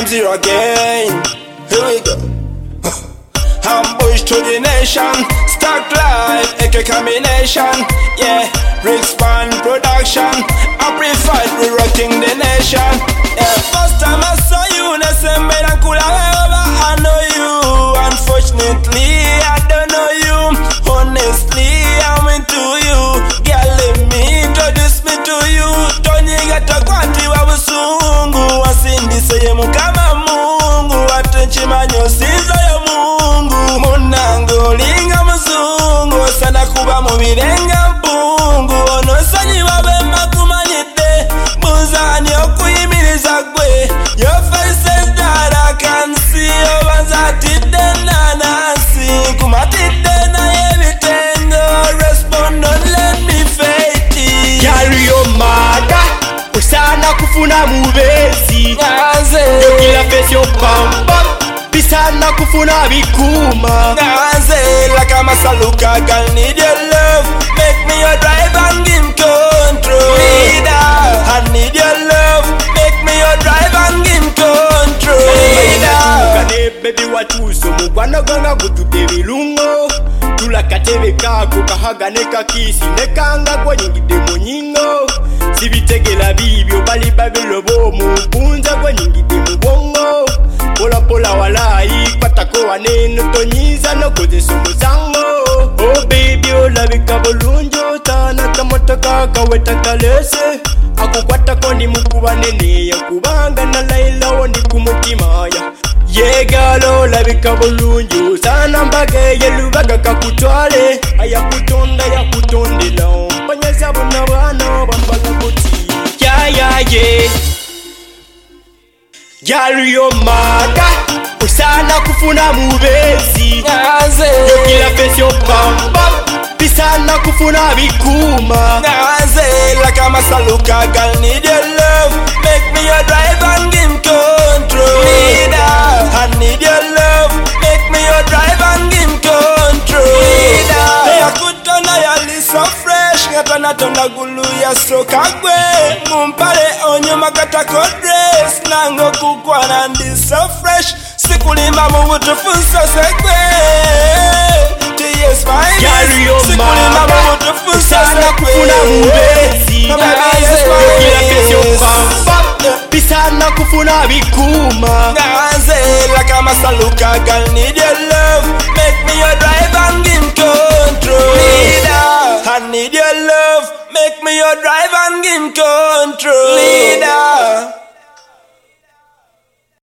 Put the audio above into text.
zero again. Here we go. Ambush to the nation, stock life, AK combination. Yeah, Rickspan production, amplified, we rocking the nation. Yeah, first time I saw you, Nesem made and cool however I know you. Unfortunately, I don't know you. Honestly, I'm into you. Girl, let me introduce me to you. Tony gata kwati wa busungu, wasindi seye mukama Mungu, watenchimanyo sizo ya Mungu. Munango linga muzungu, sana kuba mubirenga mpungu. Ono sanyi wabemba kumanyide, muzani okuyimiriza gwe. Your face is that I can see, obanzatide nanasi, kumatide na yebitengo, respond don't let me fade it. Carry your mother, usana kufuna mubezi. Yokila face yo pamba, bisana kufuna bikuma. Like I'm a saluka, girl need your love. Make me your drive and give control. I need your love. Make me your drive and give control. Kane baby watuso mugwana ganga gutude bilungo. Tula katebe kako kahagane kakisi nekanga kwa nyingide munyingo. Sibitegela bibyo bali babelo bomu bunza kwa nyingide mubongo. Pola pola walai patako waneno tonyiza no kozeso muzango. Oh baby olabika bulunjo tana kamotoka kaweta kalese. Akukwata kondi mukuba nene yakubanga na laila wondi kumutima ya. Yegalo olabika bulunjo sana mbage yelubaga kakutwale. Ayakutonda yakutondela mpanyeza bona bana bambala buti. Yeah Girl, your mother, usana kufuna mubezi. Yokila face yo pamba, bisana kufuna bikuma. Like I'm a saluka, girl need your love. Make me your drive and give control. I need your love. Make me your drive and give control. Hey, I could turn your list so fresh. Ngapana tonda gulu ya soka gwe. Mumpale onyo makata kodres. Nango kukwana ndi so fresh. Sikulima mubutufunsa sekwe. T.S. my Carry your sikulima mubutufunsa sekwe. Kufuna mubezi. Yokila face yo pamba, bisana kufuna bikuma. Like I'm a saluka, girl need your love. Make me your drive and give control. I need your love. Make me your drive and give control.